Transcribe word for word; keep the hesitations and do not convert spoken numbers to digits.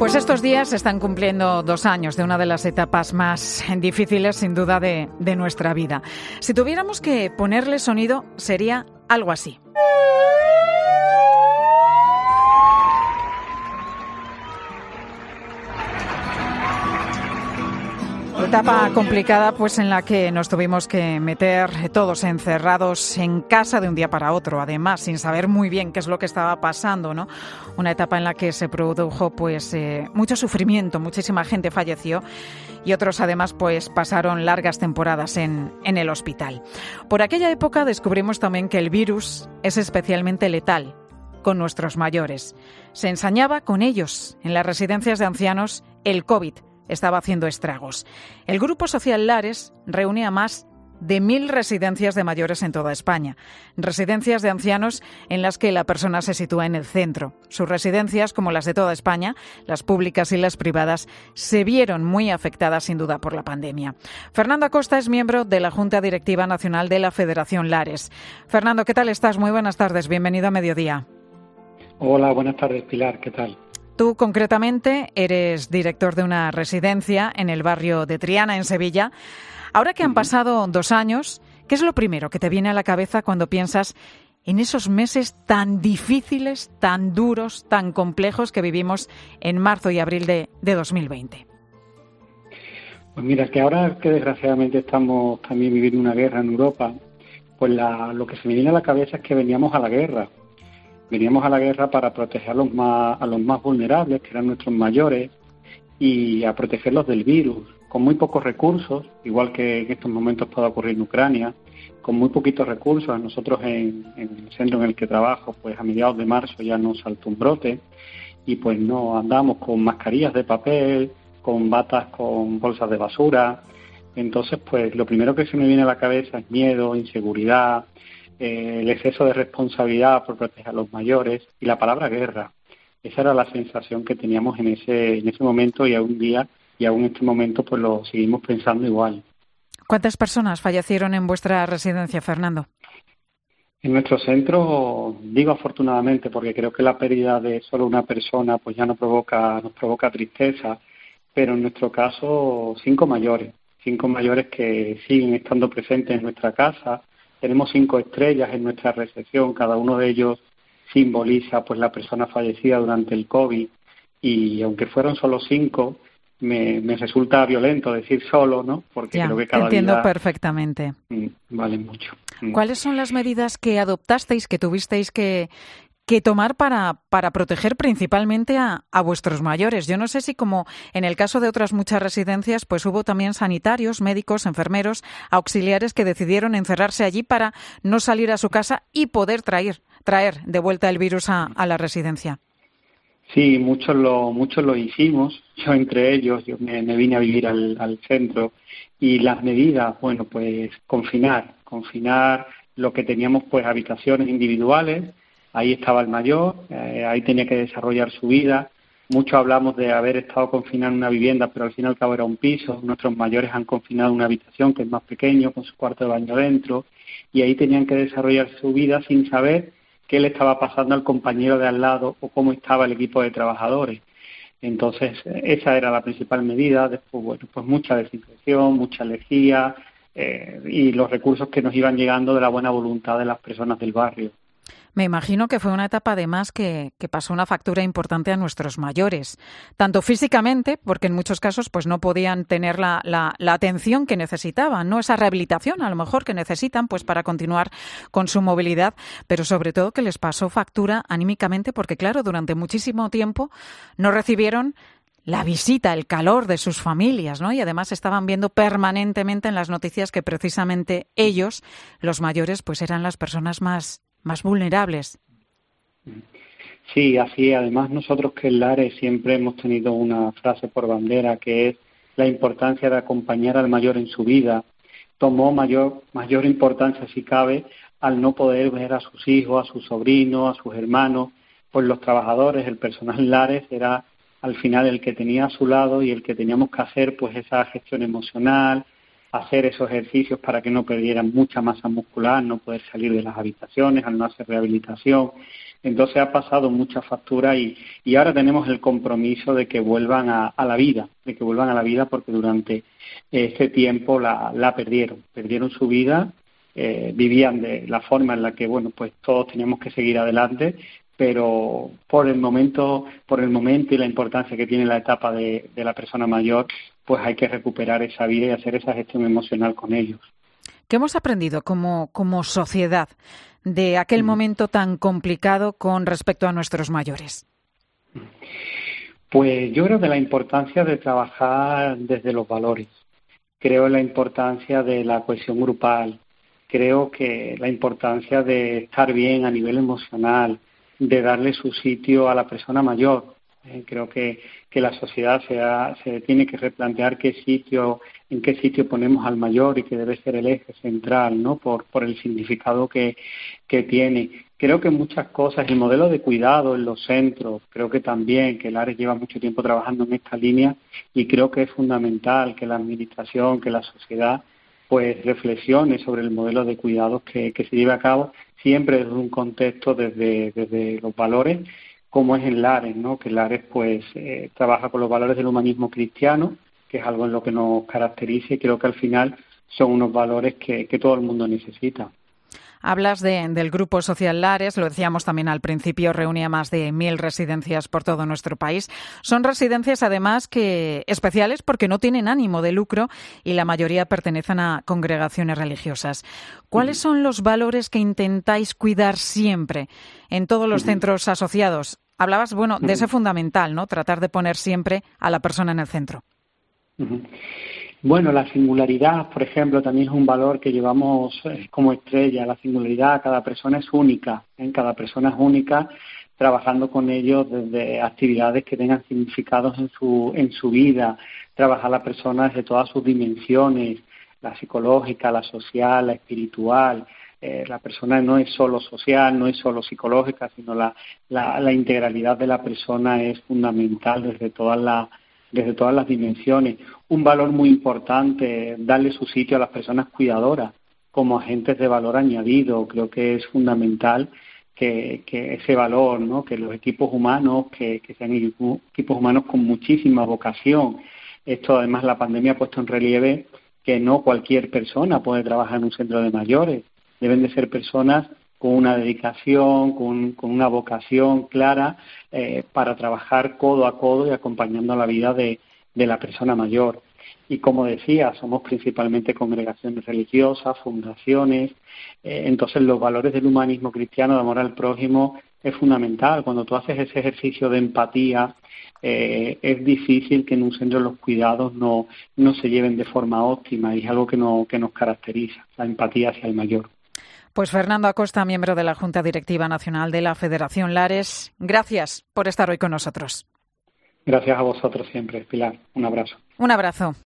Pues estos días se están cumpliendo dos años de una de las etapas más difíciles, sin duda, de, de nuestra vida. Si tuviéramos que ponerle sonido, sería algo así. Etapa complicada, pues en la que nos tuvimos que meter todos encerrados en casa de un día para otro, además sin saber muy bien qué es lo que estaba pasando, ¿no? Una etapa en la que se produjo pues eh, mucho sufrimiento, muchísima gente falleció y otros además pues pasaron largas temporadas en, en el hospital. Por aquella época descubrimos también que el virus es especialmente letal con nuestros mayores. Se ensañaba con ellos en las residencias de ancianos el COVID. Estaba haciendo estragos. El Grupo Social Lares reúne a más de mil residencias de mayores en toda España. Residencias de ancianos en las que la persona se sitúa en el centro. Sus residencias, como las de toda España, las públicas y las privadas, se vieron muy afectadas sin duda por la pandemia. Fernando Acosta es miembro de la Junta Directiva Nacional de la Federación Lares. Fernando, ¿qué tal estás? Muy buenas tardes. Bienvenido a Mediodía. Hola, buenas tardes, Pilar. ¿Qué tal? Tú, concretamente, eres director de una residencia en el barrio de Triana, en Sevilla. Ahora que han pasado dos años, ¿qué es lo primero que te viene a la cabeza cuando piensas en esos meses tan difíciles, tan duros, tan complejos que vivimos en marzo y abril de, de dos mil veinte? Pues mira, que ahora que desgraciadamente estamos también viviendo una guerra en Europa, pues la, lo que se me viene a la cabeza es que veníamos a la guerra. Veníamos a la guerra para proteger a los más, a los más vulnerables, que eran nuestros mayores, y a protegerlos del virus, con muy pocos recursos, igual que en estos momentos puede ocurrir en Ucrania, con muy poquitos recursos. A nosotros en, en el centro en el que trabajo, pues a mediados de marzo ya nos saltó un brote, y pues no andamos con mascarillas de papel, con batas con bolsas de basura. Entonces, pues lo primero que se me viene a la cabeza es miedo, inseguridad, Eh, el exceso de responsabilidad por proteger a los mayores y la palabra guerra. Esa era la sensación que teníamos en ese en ese momento, y aún día y aún en este momento pues lo seguimos pensando igual. ¿Cuántas personas fallecieron en vuestra residencia, Fernando? En nuestro centro, digo afortunadamente, porque creo que la pérdida de solo una persona pues ya no provoca nos provoca tristeza, pero en nuestro caso cinco mayores, cinco mayores que siguen estando presentes en nuestra casa. Tenemos cinco estrellas en nuestra recepción, cada uno de ellos simboliza pues la persona fallecida durante el COVID, y aunque fueron solo cinco, me, me resulta violento decir solo, ¿no? Porque ya, creo que cada te entiendo vida perfectamente. Vale mucho. ¿Cuáles son las medidas que adoptasteis, que tuvisteis que que tomar para, para proteger principalmente a, a vuestros mayores? Yo no sé si, como en el caso de otras muchas residencias, pues hubo también sanitarios, médicos, enfermeros, auxiliares que decidieron encerrarse allí para no salir a su casa y poder traer, traer de vuelta el virus a, a la residencia. Sí, muchos lo, muchos lo hicimos, yo entre ellos, yo me, me vine a vivir al, al centro, y las medidas, bueno, pues confinar, confinar lo que teníamos, pues habitaciones individuales. Ahí estaba el mayor, eh, ahí tenía que desarrollar su vida. Mucho hablamos de haber estado confinado en una vivienda, pero al fin y al cabo era un piso. Nuestros mayores han confinado una habitación que es más pequeño, con su cuarto de baño dentro, y ahí tenían que desarrollar su vida sin saber qué le estaba pasando al compañero de al lado o cómo estaba el equipo de trabajadores. Entonces, esa era la principal medida. Después, bueno, pues mucha desinfección, mucha lejía, eh, y los recursos que nos iban llegando de la buena voluntad de las personas del barrio. Me imagino que fue una etapa además que, que pasó una factura importante a nuestros mayores, tanto físicamente, porque en muchos casos pues no podían tener la, la, la atención que necesitaban, no esa rehabilitación a lo mejor que necesitan pues para continuar con su movilidad, pero sobre todo que les pasó factura anímicamente, porque claro, durante muchísimo tiempo no recibieron la visita, el calor de sus familias, ¿no? Y además estaban viendo permanentemente en las noticias que precisamente ellos, los mayores, pues eran las personas más más vulnerables. Sí, así. Además, nosotros que en Lares siempre hemos tenido una frase por bandera, que es la importancia de acompañar al mayor en su vida. Tomó mayor mayor importancia, si cabe, al no poder ver a sus hijos, a sus sobrinos, a sus hermanos. Pues los trabajadores, el personal en Lares era al final el que tenía a su lado y el que teníamos que hacer pues esa gestión emocional, hacer esos ejercicios para que no perdieran mucha masa muscular, no poder salir de las habitaciones, al no hacer rehabilitación. Entonces ha pasado mucha factura y, y ahora tenemos el compromiso de que vuelvan a, a la vida, de que vuelvan a la vida porque durante este tiempo la, la perdieron, perdieron su vida, eh, vivían de la forma en la que, bueno, pues todos teníamos que seguir adelante, pero por el momento, por el momento y la importancia que tiene la etapa de, de la persona mayor, pues hay que recuperar esa vida y hacer esa gestión emocional con ellos. ¿Qué hemos aprendido como, como sociedad de aquel momento tan complicado con respecto a nuestros mayores? Pues yo creo que la importancia de trabajar desde los valores, creo en la importancia de la cohesión grupal, creo que la importancia de estar bien a nivel emocional, de darle su sitio a la persona mayor. Eh, creo que, que la sociedad se, ha, se tiene que replantear qué sitio, en qué sitio ponemos al mayor y que debe ser el eje central, ¿no? Por, por el significado que, que tiene. Creo que muchas cosas, el modelo de cuidado en los centros, creo que también, que el ARES lleva mucho tiempo trabajando en esta línea y creo que es fundamental que la administración, que la sociedad, pues reflexione sobre el modelo de cuidados que, que se lleve a cabo, siempre desde un contexto, desde, desde los valores, como es en Lares, ¿no? Que Lares pues eh, trabaja con los valores del humanismo cristiano, que es algo en lo que nos caracteriza y creo que al final son unos valores que, que todo el mundo necesita. Hablas de, del Grupo Social Lares, lo decíamos también al principio, reúne a más de mil residencias por todo nuestro país. Son residencias, además, que especiales porque no tienen ánimo de lucro y la mayoría pertenecen a congregaciones religiosas. ¿Cuáles son los valores que intentáis cuidar siempre en todos los centros asociados? Hablabas, bueno, de ese fundamental, ¿no? Tratar de poner siempre a la persona en el centro. Bueno, la singularidad, por ejemplo, también es un valor que llevamos como estrella. La singularidad, cada persona es única, ¿eh? Cada persona es única, trabajando con ellos desde actividades que tengan significados en su en su vida, trabajar a la persona desde todas sus dimensiones, la psicológica, la social, la espiritual. Eh, la persona no es solo social, no es solo psicológica, sino la, la, la integralidad de la persona es fundamental desde todas las desde todas las dimensiones. Un valor muy importante, darle su sitio a las personas cuidadoras como agentes de valor añadido. Creo que es fundamental que, que ese valor, ¿no? Que los equipos humanos, que, que sean equipos humanos con muchísima vocación. Esto, además, la pandemia ha puesto en relieve que no cualquier persona puede trabajar en un centro de mayores. Deben de ser personas con una dedicación, con, con una vocación clara eh, para trabajar codo a codo y acompañando la vida de, de la persona mayor. Y como decía, somos principalmente congregaciones religiosas, fundaciones, eh, entonces los valores del humanismo cristiano, de amor al prójimo, es fundamental. Cuando tú haces ese ejercicio de empatía, eh, es difícil que en un centro los cuidados no, no se lleven de forma óptima y es algo que, no, que nos caracteriza, la empatía hacia el mayor. Pues Fernando Acosta, miembro de la Junta Directiva Nacional de la Federación Lares, gracias por estar hoy con nosotros. Gracias a vosotros siempre, Pilar. Un abrazo. Un abrazo.